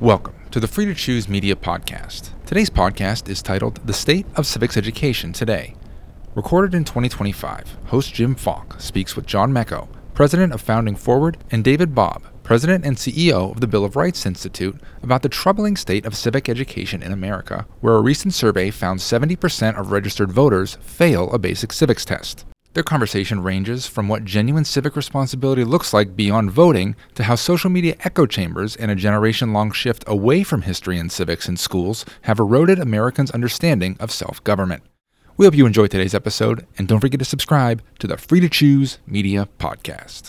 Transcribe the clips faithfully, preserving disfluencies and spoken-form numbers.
Welcome to the Free to Choose Media Podcast. Today's podcast is titled The State of Civics Education Today. Recorded in twenty twenty-five, host Jim Falk speaks with John Mecco, president of Founding Forward, and David Bobb, president and C E O of the Bill of Rights Institute, about the troubling state of civic education in America, where a recent survey found seventy percent of registered voters fail a basic civics test. Their conversation ranges from what genuine civic responsibility looks like beyond voting to how social media echo chambers and a generation-long shift away from history and civics in schools have eroded Americans' understanding of self-government. We hope you enjoyed today's episode, and don't forget to subscribe to the Free to Choose Media Podcast.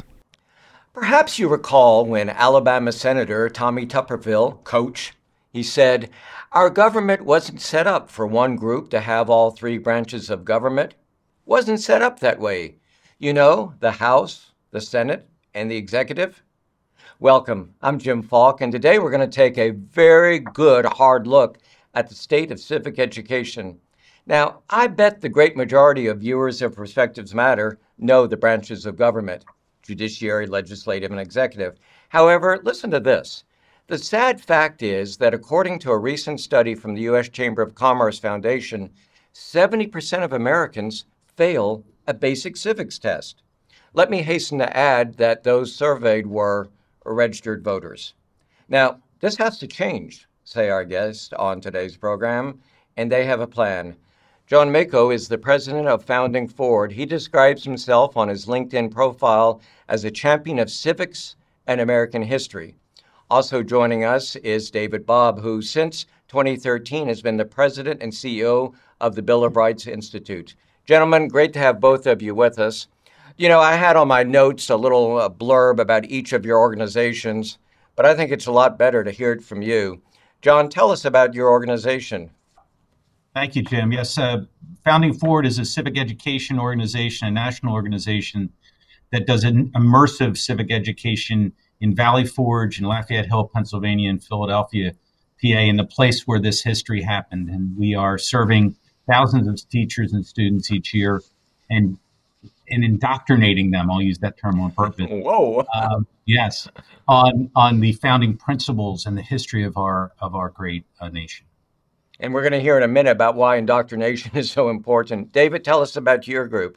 Perhaps you recall when Alabama Senator Tommy Tuberville, Coach, he said, "Our government wasn't set up for one group to have all three branches of government. Wasn't set up that way. You know, the House, the Senate, and the executive." Welcome, I'm Jim Falk, and today we're going to take a very good hard look at the state of civic education. Now, I bet the great majority of viewers of Perspectives Matter know the branches of government: judiciary, legislative, and executive. However, listen to this. The sad fact is that according to a recent study from the U S Chamber of Commerce Foundation, seventy percent of Americans fail a basic civics test. Let me hasten to add that those surveyed were registered voters. Now, this has to change, say our guest on today's program, and they have a plan. John Mecco is the president of Founding Forward. He describes himself on his LinkedIn profile as a champion of civics and American history. Also joining us is David Bobb, who since twenty thirteen has been the president and C E O of the Bill of Rights Institute. Gentlemen, great to have both of you with us. You know, I had on my notes a little uh, blurb about each of your organizations, but I think it's a lot better to hear it from you. John, tell us about your organization. Thank you, Jim. Yes, uh, Founding Forward is a civic education organization, a national organization that does an immersive civic education in Valley Forge, in Lafayette Hill, Pennsylvania, and Philadelphia, P A, in the place where this history happened. And we are serving thousands of teachers and students each year and and indoctrinating them, I'll use that term on purpose. Whoa. Um, yes, on on the founding principles and the history of our of our great uh, nation. And we're going to hear in a minute about why indoctrination is so important. David, tell us about your group.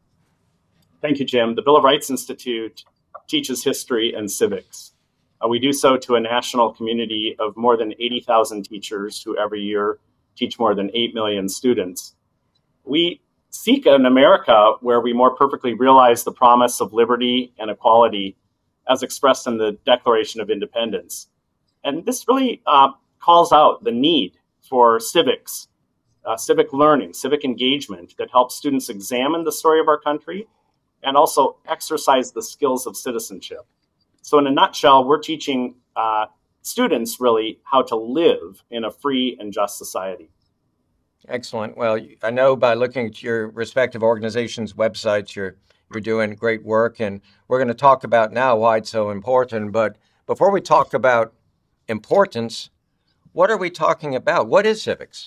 Thank you, Jim. The Bill of Rights Institute teaches history and civics. Uh, we do so to a national community of more than eighty thousand teachers who every year teach more than eight million students. We seek an America where we more perfectly realize the promise of liberty and equality as expressed in the Declaration of Independence. And this really uh, calls out the need for civics, uh, civic learning, civic engagement that helps students examine the story of our country and also exercise the skills of citizenship. So in a nutshell, we're teaching uh, students really how to live in a free and just society. Excellent. Well, I know by looking at your respective organizations' websites, you're you're doing great work, and we're going to talk about now why it's so important. But before we talk about importance, what are we talking about? What is civics?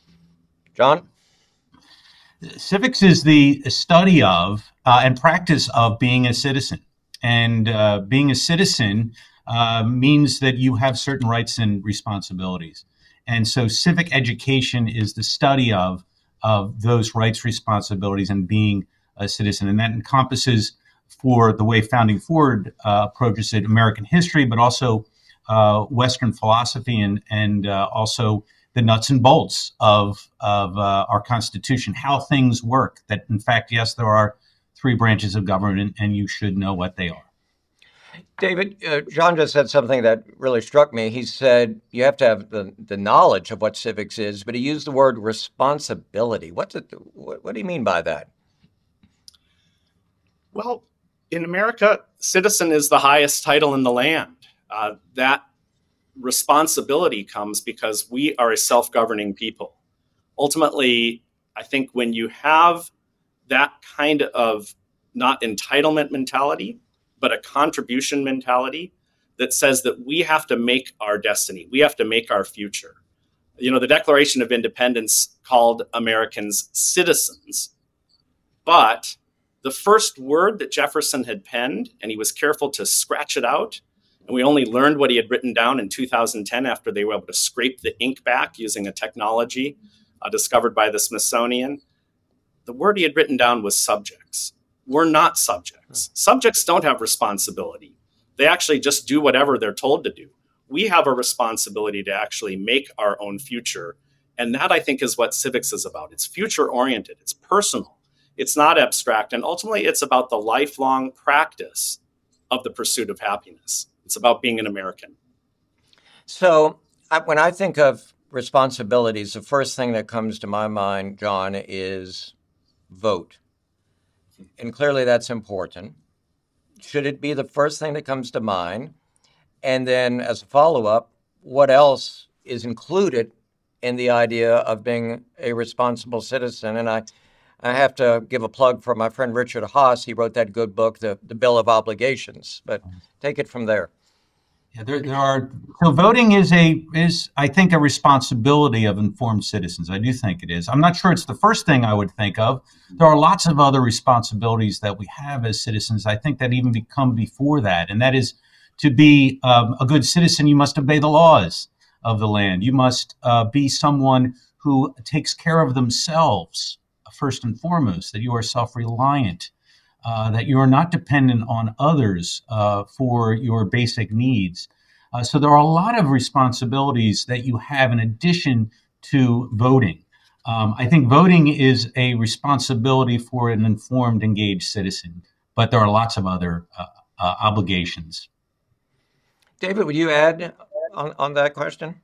John? Civics is the study of uh, and practice of being a citizen. And uh, being a citizen uh, means that you have certain rights and responsibilities. And so civic education is the study of, of those rights, responsibilities, and being a citizen. And that encompasses, for the way Founding Forward uh, approaches it, American history, but also uh, Western philosophy and, and uh, also the nuts and bolts of, of uh, our Constitution, how things work. That, in fact, yes, there are three branches of government, and you should know what they are. David, uh, John just said something that really struck me. He said you have to have the, the knowledge of what civics is, but he used the word responsibility. What's it, what, what do you mean by that? Well, in America, citizen is the highest title in the land. Uh, that responsibility comes because we are a self-governing people. Ultimately, I think when you have that kind of not entitlement mentality, but a contribution mentality that says that we have to make our destiny, we have to make our future. You know, the Declaration of Independence called Americans citizens, but the first word that Jefferson had penned, and he was careful to scratch it out, And we only learned what he had written down in two thousand ten after they were able to scrape the ink back using a technology uh, discovered by the Smithsonian. The word he had written down was subjects. We're not subjects. Subjects don't have responsibility. They actually just do whatever they're told to do. We have a responsibility to actually make our own future. And that, I think, is what civics is about. It's future-oriented. It's personal. It's not abstract. And ultimately, it's about the lifelong practice of the pursuit of happiness. It's about being an American. So I, when I think of responsibilities, the first thing that comes to my mind, John, is vote. And clearly that's important. Should it be the first thing that comes to mind? And then as a follow-up, what else is included in the idea of being a responsible citizen? And I, I have to give a plug for my friend Richard Haass. He wrote that good book, The, the Bill of Obligations. But take it from there. Yeah, there, there are. So voting is a is I think a responsibility of informed citizens. I do think it is. I'm not sure it's the first thing I would think of. There are lots of other responsibilities that we have as citizens. I think that even become before that, and that is to be um, a good citizen. You must obey the laws of the land. You must uh, be someone who takes care of themselves first and foremost. That you are self-reliant. Uh, that you are not dependent on others uh, for your basic needs. Uh, so there are a lot of responsibilities that you have in addition to voting. Um, I think voting is a responsibility for an informed, engaged citizen, but there are lots of other uh, uh, obligations. David, would you add on, on that question?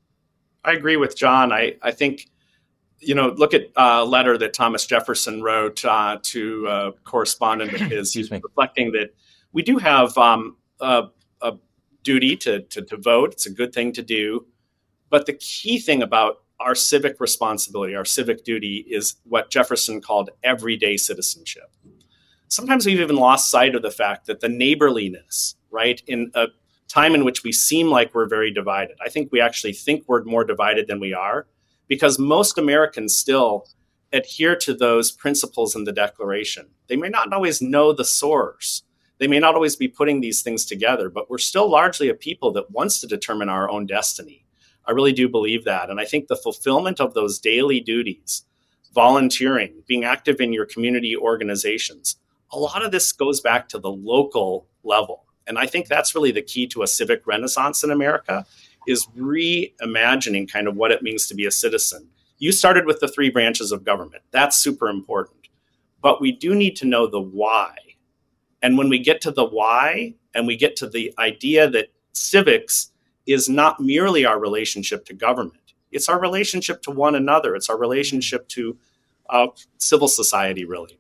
I agree with John. I, I think You know, look at a letter that Thomas Jefferson wrote uh, to a correspondent of his, Excuse me. reflecting that we do have um, a, a duty to, to, to vote. It's a good thing to do. But the key thing about our civic responsibility, our civic duty, is what Jefferson called everyday citizenship. Sometimes we've even lost sight of the fact that the neighborliness, right, in a time in which we seem like we're very divided. I think we actually think we're more divided than we are, because most Americans still adhere to those principles in the Declaration. They may not always know the source. They may not always be putting these things together, but we're still largely a people that wants to determine our own destiny. I really do believe that. And I think the fulfillment of those daily duties, volunteering, being active in your community organizations, a lot of this goes back to the local level. And I think that's really the key to a civic renaissance in America, is reimagining kind of what it means to be a citizen. You started with the three branches of government. That's super important. But we do need to know the why. And when we get to the why, and we get to the idea that civics is not merely our relationship to government, it's our relationship to one another. It's our relationship to uh, civil society, really.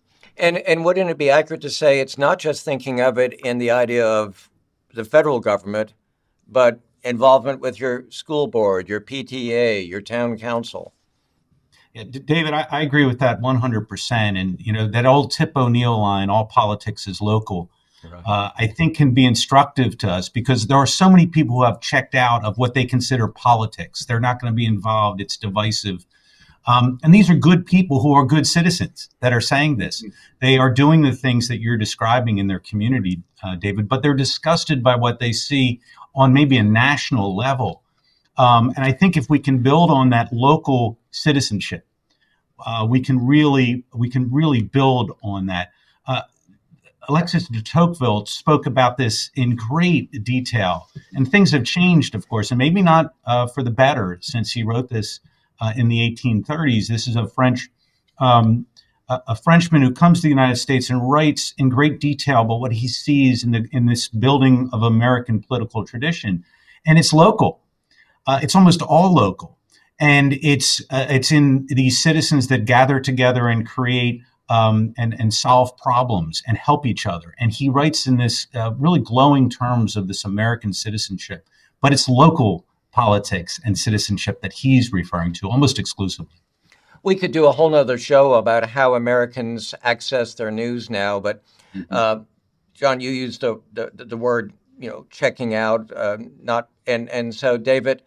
And and wouldn't it be accurate to say it's not just thinking of it in the idea of the federal government, but involvement with your school board, your P T A, your town council? Yeah, D- David, I, I agree with that one hundred percent. And, you know, that old Tip O'Neill line, all politics is local, Right. uh, I think can be instructive to us, because there are so many people who have checked out of what they consider politics. They're not going to be involved. It's divisive. Um, and these are good people who are good citizens that are saying this. Mm-hmm. They are doing the things that you're describing in their community, uh, David, but they're disgusted by what they see on maybe a national level. Um, and I think if we can build on that local citizenship, uh, we can really we can really build on that. Uh, Alexis de Tocqueville spoke about this in great detail, and things have changed, of course, and maybe not uh, for the better since he wrote this uh, in the eighteen thirties. This is a French um, a, a Frenchman who comes to the United States and writes in great detail about what he sees in the in this building of American political tradition, and it's local. Uh, it's almost all local, and it's uh, it's in these citizens that gather together and create um, and and solve problems and help each other. And he writes in this uh, really glowing terms of this American citizenship, but it's local politics and citizenship that he's referring to almost exclusively. We could do a whole nother show about how Americans access their news now, but mm-hmm. uh, John, you used the, the the word, you know, checking out, uh, not and and so David,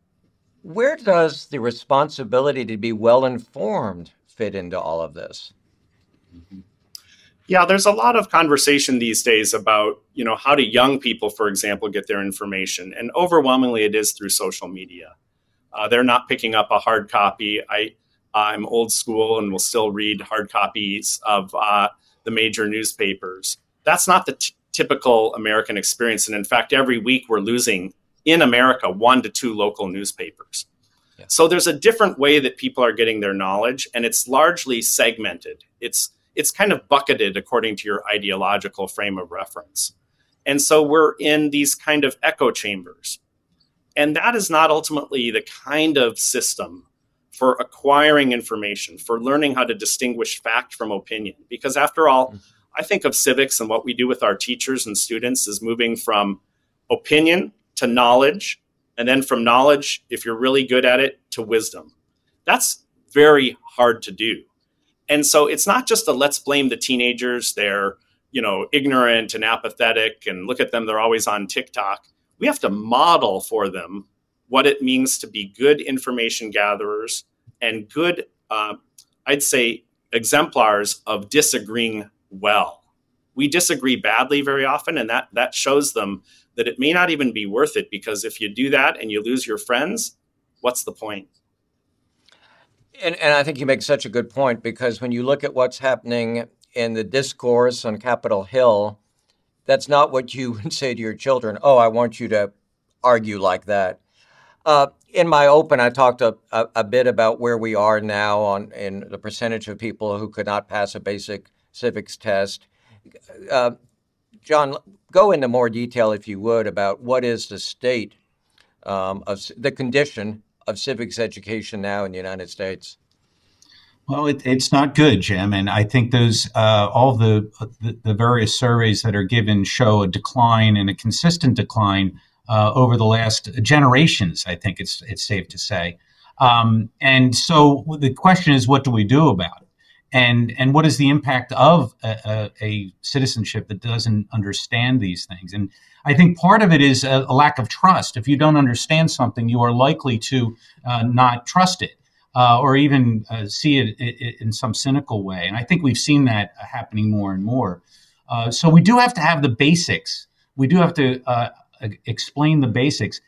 where does the responsibility to be well informed fit into all of this? Yeah, there's a lot of conversation these days about, you know, how do young people, for example, get their information? And overwhelmingly, it is through social media. Uh, they're not picking up a hard copy. I, I'm old school and will still read hard copies of uh, the major newspapers. That's not the t- typical American experience. And in fact, every week we're losing in America one to two local newspapers. Yeah. So there's a different way that people are getting their knowledge, and it's largely segmented. It's it's kind of bucketed according to your ideological frame of reference. And so we're in these kind of echo chambers. And that is not ultimately the kind of system for acquiring information, for learning how to distinguish fact from opinion. Because after all, mm-hmm. I think of civics and what we do with our teachers and students is moving from opinion to knowledge, and then from knowledge, if you're really good at it, to wisdom. That's very hard to do. And so it's not just a let's blame the teenagers. They're, you know, ignorant and apathetic, and look at them, they're always on TikTok. We have to model for them what it means to be good information gatherers and good, uh, I'd say, exemplars of disagreeing well. We disagree badly very often, and that that shows them that it may not even be worth it, because if you do that and you lose your friends, what's the point? And, and I think you make such a good point, because when you look at what's happening in the discourse on Capitol Hill, that's not what you would say to your children. Oh, I want you to argue like that. Uh, in my open, I talked a, a, a bit about where we are now on in the percentage of people who could not pass a basic civics test. Uh, John, go into more detail, if you would, about what is the state um, of the condition of civics education now in the United States. Well, it, it's not good, Jim, and I think those uh, all the, the the various surveys that are given show a decline, and a consistent decline uh, over the last generations. I think it's it's safe to say, um, and so the question is, what do we do about it, and and what is the impact of a, a, a citizenship that doesn't understand these things? And I think part of it is a, a lack of trust. If you don't understand something, you are likely to uh, not trust it. Uh, or even uh, see it, it in some cynical way. And I think we've seen that happening more and more. Uh, so we do have to have the basics. We do have to uh, explain the basics.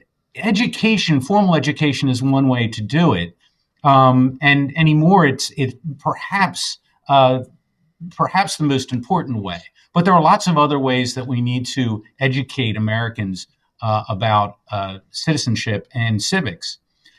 Education, formal education is one way to do it. Um, and anymore, it's it perhaps uh, perhaps the most important way. But there are lots of other ways that we need to educate Americans uh, about uh, citizenship and civics.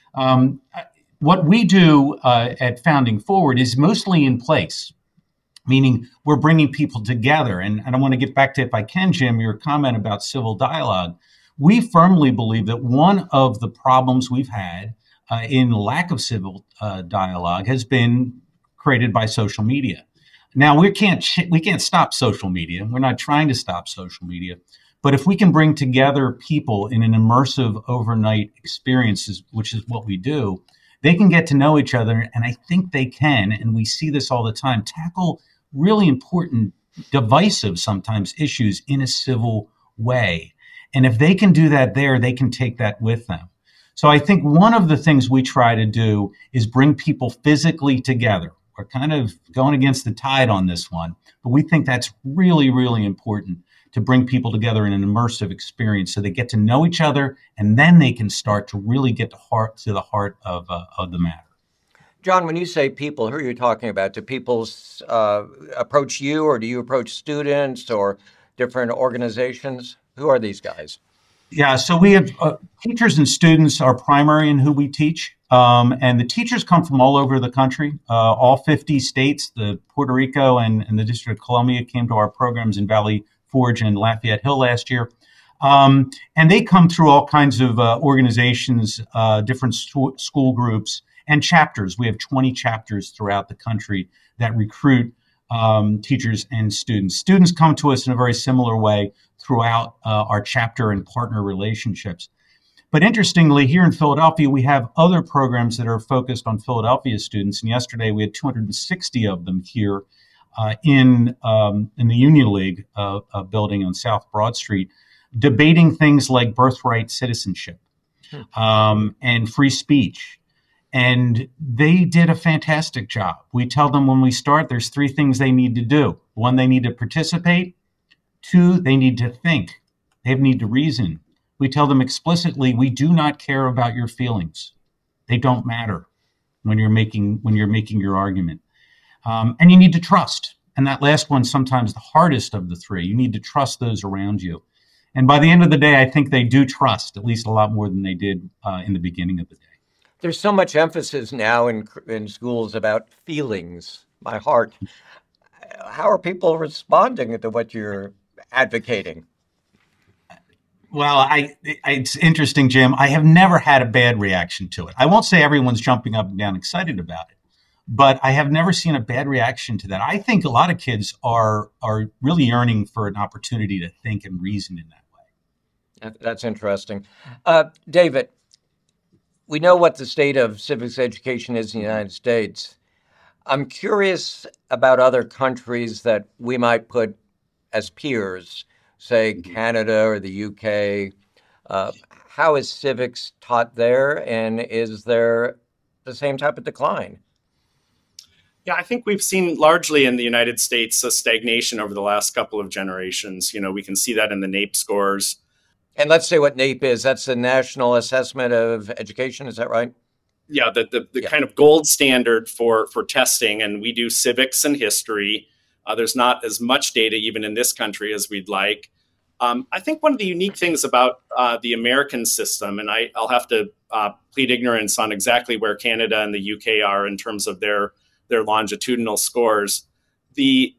Um, What we do uh, at Founding Forward is mostly in place, meaning we're bringing people together. And, and I want to get back to, if I can, Jim, your comment about civil dialogue. We firmly believe that one of the problems we've had uh, in lack of civil uh, dialogue has been created by social media. Now, we can't we can't stop social media. We're not trying to stop social media. But if we can bring together people in an immersive overnight experience, which is what we do, they can get to know each other, and I think they can, and we see this all the time, tackle really important, divisive sometimes issues in a civil way. And if they can do that there, they can take that with them. So I think one of the things we try to do is bring people physically together. We're kind of going against the tide on this one, but we think that's really, really important, to bring people together in an immersive experience so they get to know each other, and then they can start to really get to heart to the heart of uh, of the matter. John, when you say people, who are you talking about? Do people uh, approach you, or do you approach students or different organizations? Who are these guys? Yeah, so we have uh, teachers and students are primary in who we teach. Um, and the teachers come from all over the country, uh, all fifty states. The Puerto Rico and, and the District of Columbia came to our programs in Valley Forge and Lafayette Hill last year. Um, and they come through all kinds of uh, organizations, uh, different st- school groups and chapters. We have twenty chapters throughout the country that recruit um, teachers and students. Students come to us in a very similar way throughout uh, our chapter and partner relationships. But interestingly, here in Philadelphia, we have other programs that are focused on Philadelphia students. And yesterday we had two hundred sixty of them here Uh, in um, in the Union League uh, uh, building on South Broad Street, debating things like birthright citizenship um, and free speech. And they did a fantastic job. We tell them when we start, there's three things they need to do. One, they need to participate. Two, they need to think. They need to reason. We tell them explicitly, we do not care about your feelings. They don't matter when you're making when you're making your argument. Um, and you need to trust. And that last one's sometimes the hardest of the three. You need to trust those around you. And by the end of the day, I think they do trust at least a lot more than they did uh, in the beginning of the day. There's so much emphasis now in in schools about feelings, my heart. How are people responding to what you're advocating? Well, I, it's interesting, Jim. I have never had a bad reaction to it. I won't say everyone's jumping up and down excited about it, but I have never seen a bad reaction to that. I think a lot of kids are are really yearning for an opportunity to think and reason in that way. That's interesting. Uh, David, we know what the state of civics education is in the United States. I'm curious about other countries that we might put as peers, say Canada or the U K. Uh, how is civics taught there, and is there the same type of decline? Yeah, I think we've seen largely in the United States a stagnation over the last couple of generations. You know, we can see that in the NAEP scores. And let's say what NAEP is. That's the National Assessment of Education. Is that right? Yeah, the the, the yeah. kind of gold standard for for testing, and we do civics and history. Uh, there's not as much data even in this country as we'd like. Um, I think one of the unique things about uh, the American system, and I, I'll have to uh, plead ignorance on exactly where Canada and the U K are in terms of their their longitudinal scores. The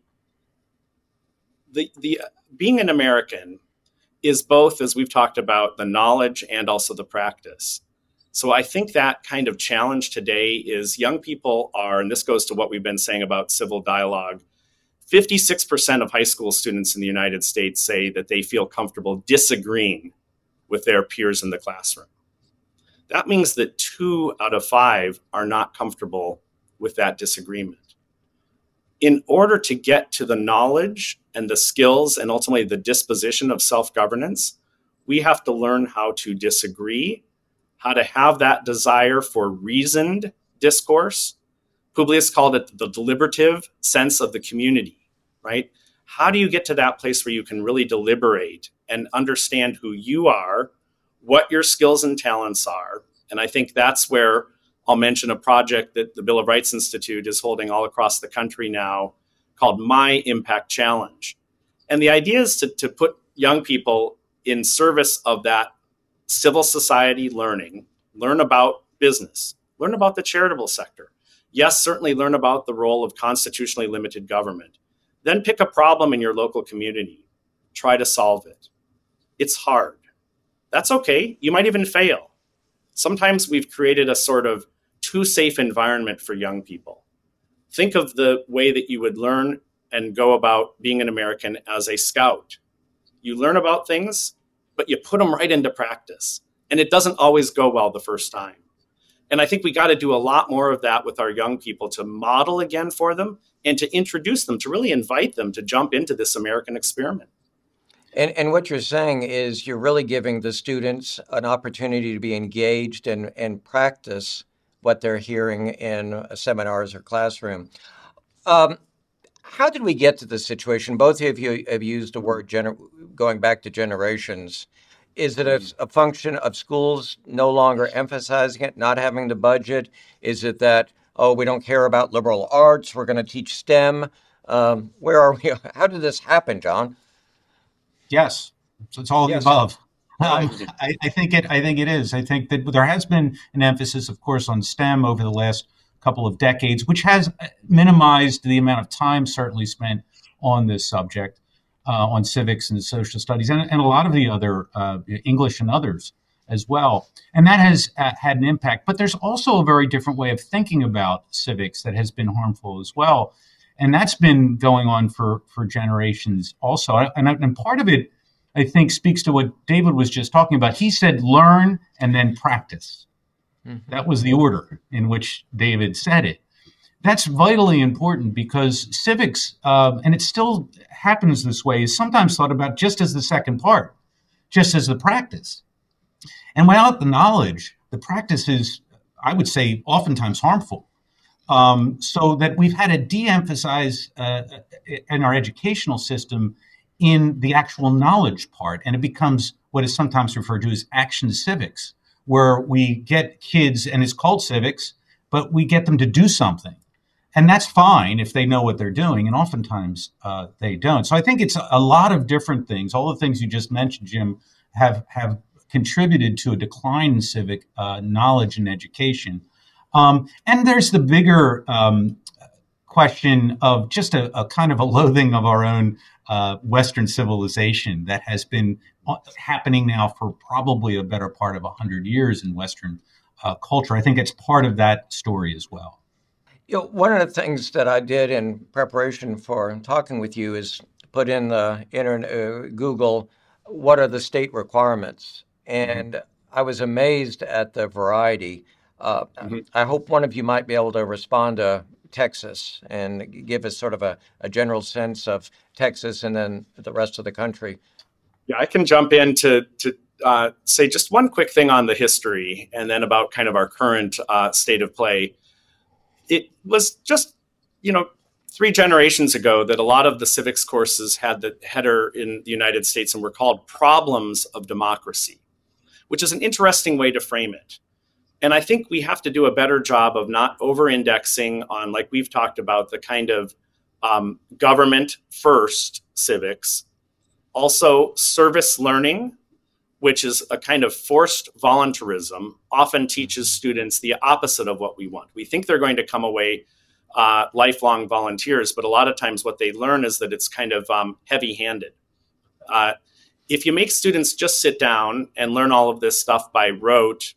the the being an American is both, as we've talked about, the knowledge and also the practice. So I think that kind of challenge today is young people are, and this goes to what we've been saying about civil dialogue, fifty-six percent of high school students in the United States say that they feel comfortable disagreeing with their peers in the classroom. That means that two out of five are not comfortable with that disagreement. In order to get to the knowledge and the skills and ultimately the disposition of self-governance, we have to learn how to disagree, how to have that desire for reasoned discourse. Publius called it the deliberative sense of the community, right? How do you get to that place where you can really deliberate and understand who you are, what your skills and talents are? And I think that's where I'll mention a project that the Bill of Rights Institute is holding all across the country now called My Impact Challenge. And the idea is to, to put young people in service of that civil society learning, learn about business, learn about the charitable sector. Yes, certainly learn about the role of constitutionally limited government. Then pick a problem in your local community. Try to solve it. It's hard. That's okay. You might even fail. Sometimes we've created a sort of too safe environment for young people. Think of the way that you would learn and go about being an American as a scout. You learn about things, but you put them right into practice. And it doesn't always go well the first time. And I think we got to do a lot more of that with our young people to model again for them and to introduce them, to really invite them to jump into this American experiment. And, and what you're saying is you're really giving the students an opportunity to be engaged and, and practice what they're hearing in seminars or classroom. Um, how did we get to this situation? Both of you have used the word gener- going back to generations. Is it a, a function of schools no longer emphasizing it, not having the budget? Is it that, oh, we don't care about liberal arts, we're going to teach STEM? Um, where are we? How did this happen, John? Yes, so it's all of Yes. the above. Um, I, I think it. I think it is. I think that there has been an emphasis, of course, on STEM over the last couple of decades, which has minimized the amount of time certainly spent on this subject, uh, on civics and social studies, and, and a lot of the other uh, English and others as well. And that has uh, had an impact. But there's also a very different way of thinking about civics that has been harmful as well. And that's been going on for, for generations also. And, and part of it, I think, speaks to what David was just talking about. He said, learn and then practice. Mm-hmm. That was the order in which David said it. That's vitally important because civics, uh, and it still happens this way, is sometimes thought about just as the second part, just as the practice. And without the knowledge, the practice is, I would say, oftentimes harmful. um, so that we've had to de-emphasize uh, in our educational system in the actual knowledge part, and it becomes what is sometimes referred to as action civics, where we get kids, and it's called civics, but we get them to do something. And that's fine if they know what they're doing, and oftentimes uh, they don't. So I think it's a lot of different things. All the things you just mentioned, Jim, have have contributed to a decline in civic uh, knowledge and education. Um, and there's the bigger um, question of just a, a kind of a loathing of our own uh, Western civilization that has been happening now for probably a better part of one hundred years in Western uh, culture. I think it's part of that story as well. You know, one of the things that I did in preparation for talking with you is put in the internet, uh, Google, what are the state requirements? And mm-hmm. I was amazed at the variety. Uh, mm-hmm. I hope one of you might be able to respond to Texas and give us sort of a, a general sense of Texas and then the rest of the country. Yeah, I can jump in to, to uh, say just one quick thing on the history and then about kind of our current uh, state of play. It was just, you know, three generations ago that a lot of the civics courses had the header in the United States and were called Problems of Democracy, which is an interesting way to frame it. And I think we have to do a better job of not over-indexing on, like we've talked about, the kind of um, government first civics. Also, service learning, which is a kind of forced voluntarism, often teaches students the opposite of what we want. We think they're going to come away uh, lifelong volunteers, but a lot of times what they learn is that it's kind of um, heavy-handed. Uh, if you make students just sit down and learn all of this stuff by rote,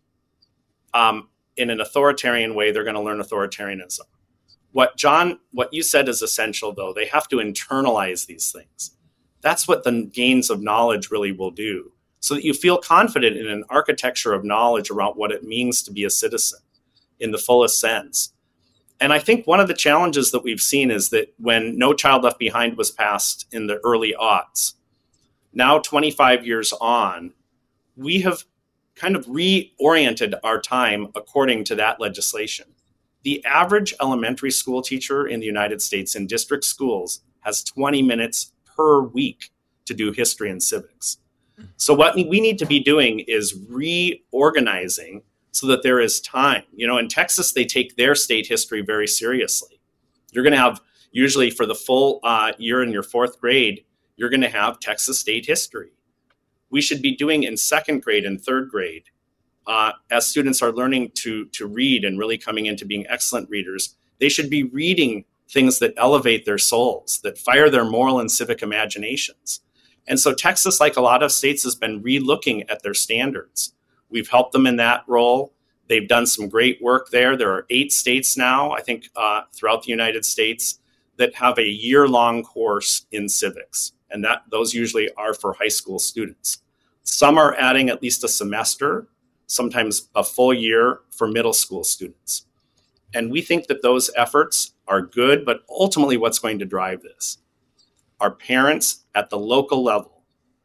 um, in an authoritarian way, they're going to learn authoritarianism. What John, what you said is essential, though. They have to internalize these things. That's what the gains of knowledge really will do, so that you feel confident in an architecture of knowledge around what it means to be a citizen in the fullest sense. And I think one of the challenges that we've seen is that when No Child Left Behind was passed in the early aughts, now twenty-five years on, we have kind of reoriented our time according to that legislation. The average elementary school teacher in the United States in district schools has twenty minutes per week to do history and civics. So what we need to be doing is reorganizing so that there is time. You know, in Texas, they take their state history very seriously. You're going to have, usually for the full uh, year in your fourth grade, you're going to have Texas state history. We should be doing in second grade and third grade, uh, as students are learning to, to read and really coming into being excellent readers, they should be reading things that elevate their souls, that fire their moral and civic imaginations. And so Texas, like a lot of states, has been re-looking at their standards. We've helped them in that role. They've done some great work there. There are eight states now, I think, uh, throughout the United States that have a year-long course in civics. And that those usually are for high school students. Some are adding at least a semester, sometimes a full year for middle school students. And we think that those efforts are good, but ultimately what's going to drive this are parents at the local level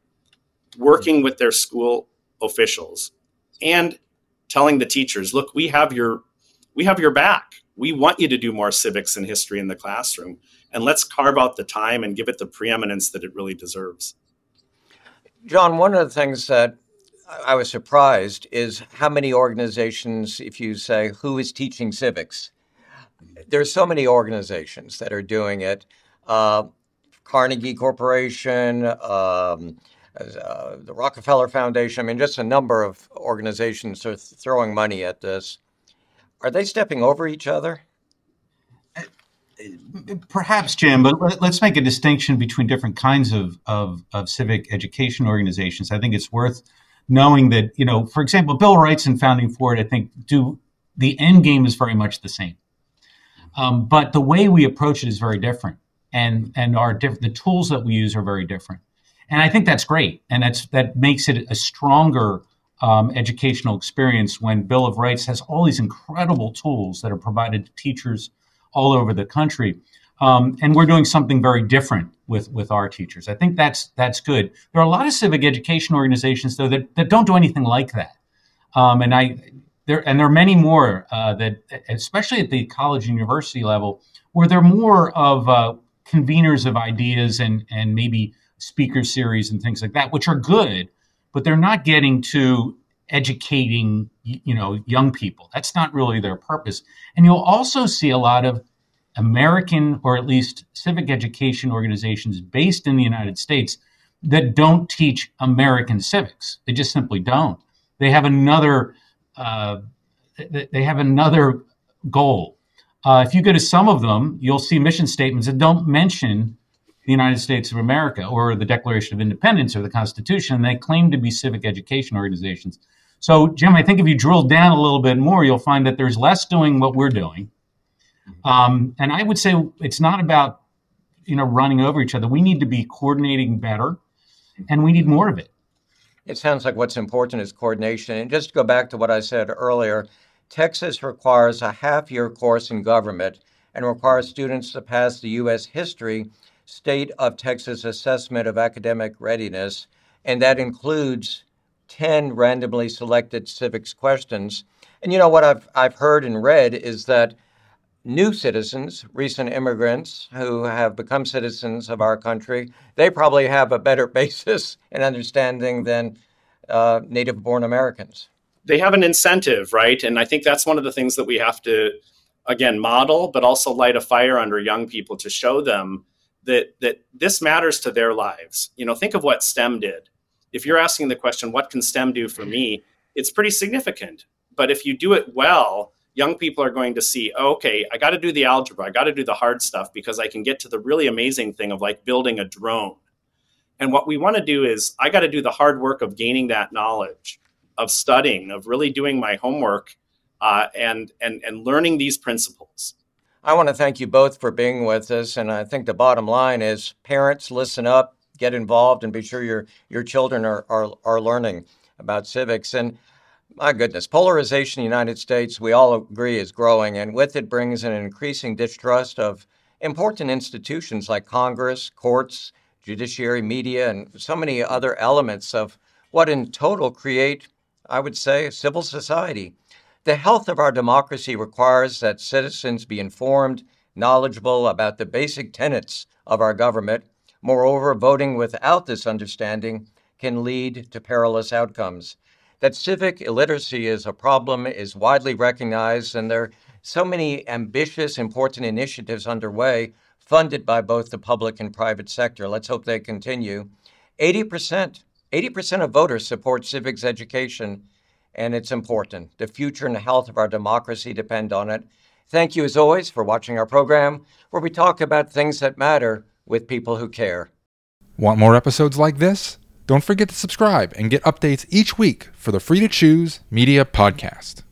working with their school officials and telling the teachers, look, we have your we have your back. We want you to do more civics and history in the classroom, and let's carve out the time and give it the preeminence that it really deserves. John, one of the things that I was surprised is how many organizations, if you say, who is teaching civics? There's so many organizations that are doing it. Uh, Carnegie Corporation, um, uh, the Rockefeller Foundation, I mean, just a number of organizations are th- throwing money at this. Are they stepping over each other? Perhaps, Jim, but let's make a distinction between different kinds of, of, of civic education organizations. I think it's worth knowing that, you know, for example, Bill of Rights and Founding for It, I think, do the end game is very much the same. Um, but the way we approach it is very different. And and our diff- the tools that we use are very different. And I think that's great. And that's that makes it a stronger um, educational experience when Bill of Rights has all these incredible tools that are provided to teachers all over the country. Um, and we're doing something very different with, with our teachers. I think that's that's good. There are a lot of civic education organizations, though, that, that don't do anything like that. Um, and I there, and there are many more uh, that, especially at the college and university level, where they're more of uh, conveners of ideas and and maybe speaker series and things like that, which are good, but they're not getting to educating, you know, young people. That's not really their purpose. And you'll also see a lot of American, or at least civic education organizations based in the United States that don't teach American civics. They just simply don't. They have another, uh, they have another goal. Uh, if you go to some of them, you'll see mission statements that don't mention the United States of America or the Declaration of Independence or the Constitution, and they claim to be civic education organizations. So, Jim, I think if you drill down a little bit more, you'll find that there's less doing what we're doing. Um, and I would say it's not about, you know, running over each other. We need to be coordinating better, and we need more of it. It sounds like what's important is coordination. And just to go back to what I said earlier, Texas requires a half-year course in government and requires students to pass the U S History State of Texas Assessment of Academic Readiness, and that includes ten randomly selected civics questions. And you know what I've I've heard and read is that new citizens, recent immigrants who have become citizens of our country, they probably have a better basis in understanding than uh, native-born Americans. They have an incentive, right? And I think that's one of the things that we have to, again, model, but also light a fire under young people to show them that that this matters to their lives. You know, think of what STEM did. If you're asking the question, what can STEM do for me? It's pretty significant. But if you do it well, young people are going to see, oh, okay, I got to do the algebra. I got to do the hard stuff because I can get to the really amazing thing of like building a drone. And what we want to do is I got to do the hard work of gaining that knowledge, of studying, of really doing my homework uh, and, and, and learning these principles. I want to thank you both for being with us. And I think the bottom line is parents, listen up, get involved, and be sure your, your children are, are, are learning about civics. And my goodness, polarization in the United States, we all agree, is growing, and with it brings an increasing distrust of important institutions like Congress, courts, judiciary, media, and so many other elements of what in total create, I would say, civil society. The health of our democracy requires that citizens be informed, knowledgeable about the basic tenets of our government. Moreover, voting without this understanding can lead to perilous outcomes. That civic illiteracy is a problem is widely recognized, and there are so many ambitious, important initiatives underway, funded by both the public and private sector. Let's hope they continue. eighty percent, eighty percent of voters support civics education, and it's important. The future and health of our democracy depend on it. Thank you, as always, for watching our program, where we talk about things that matter with people who care. Want more episodes like this? Don't forget to subscribe and get updates each week for the Free to Choose Media Podcast.